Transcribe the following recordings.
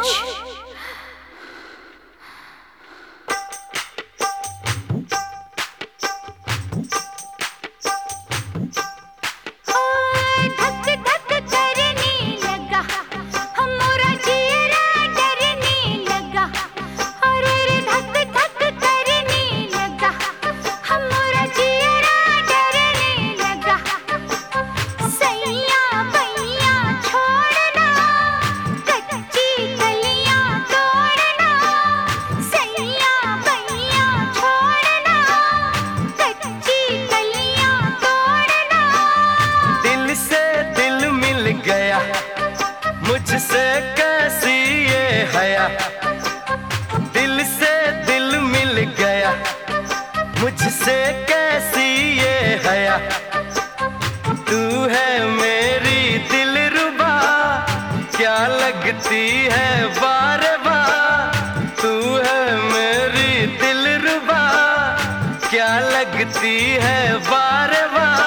मुझसे कैसी ये हया, दिल से दिल मिल गया, मुझसे कैसी ये हया। तू है मेरी दिलरुबा, क्या लगती है बार बार। तू है मेरी दिलरुबा, क्या लगती है बार बार।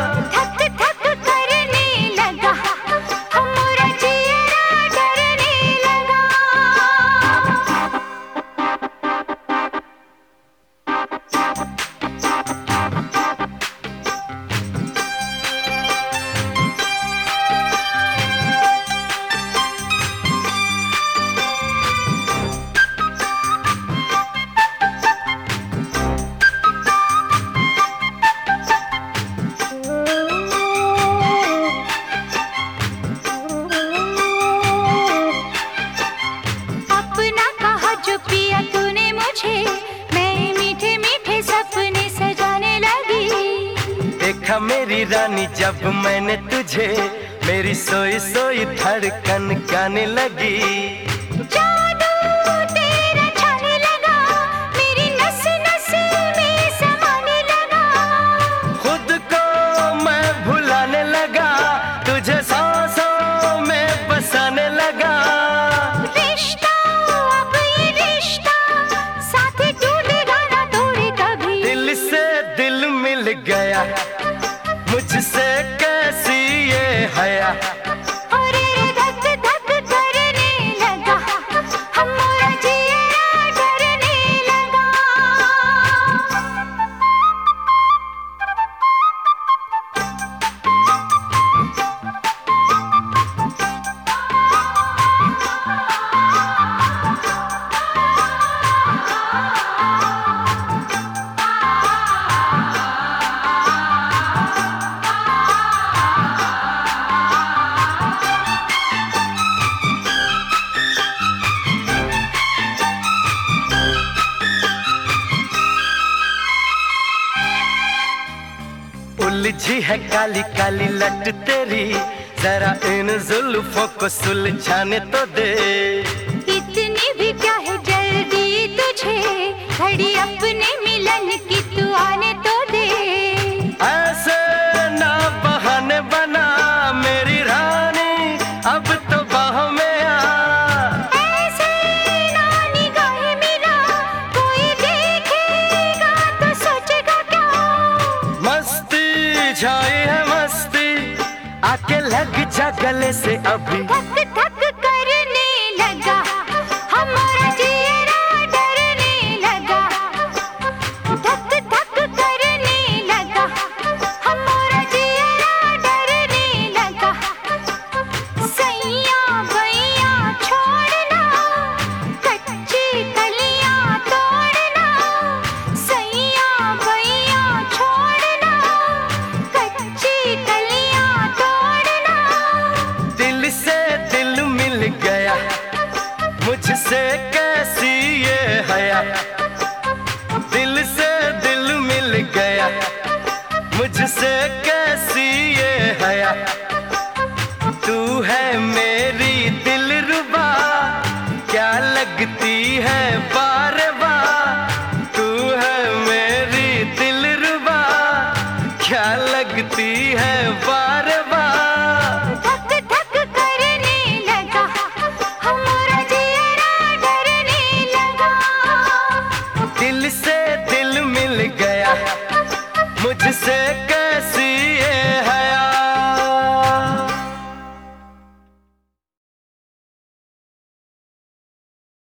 देखा मेरी रानी जब मैंने तुझे, मेरी सोई सोई धड़कन गाने लगी। जादू तेरा छाने लगा, मेरी नस नस में समाने लगा। खुद को मैं भुलाने लगा, तुझे सांसों में बसाने लगा। रिश्ता अब ये रिश्ता, साथ टूटेगा ना तोड़े कभी। दिल से दिल मिल गया, मुझसे कैसी ये हया। अरे धक धक करने लगा, हमारा जिया डरने लगा। उलझी है काली काली लट तेरी, जरा इन जुल्फों को सुलझाने तो दे। इतनी भी क्या है जल्दी तुझे, घड़ी अपने मिलन की तू आने तो दे। ऐसे ना बहाने बना मेरी रानी, अब तो बाहों में आ। ऐसे ना निगाहें मिला, कोई देखेगा तो सोचेगा क्या। मस्ती छाई है मस्ती, आके लग जा गले से अभी। धक धक करने लगा, हमारा जिया डरने लगा। धक धक करने लगा, हमारा जिया डरने लगा। सैया बैया छोड़ना, कच्ची कलियां तोड़ना। सैया बैया छोड़ना, कच्ची कलियां तोड़ना। दिल से दिल मिल गया, मुझसे कैसी ये हया। दिल से दिल मिल गया, मुझसे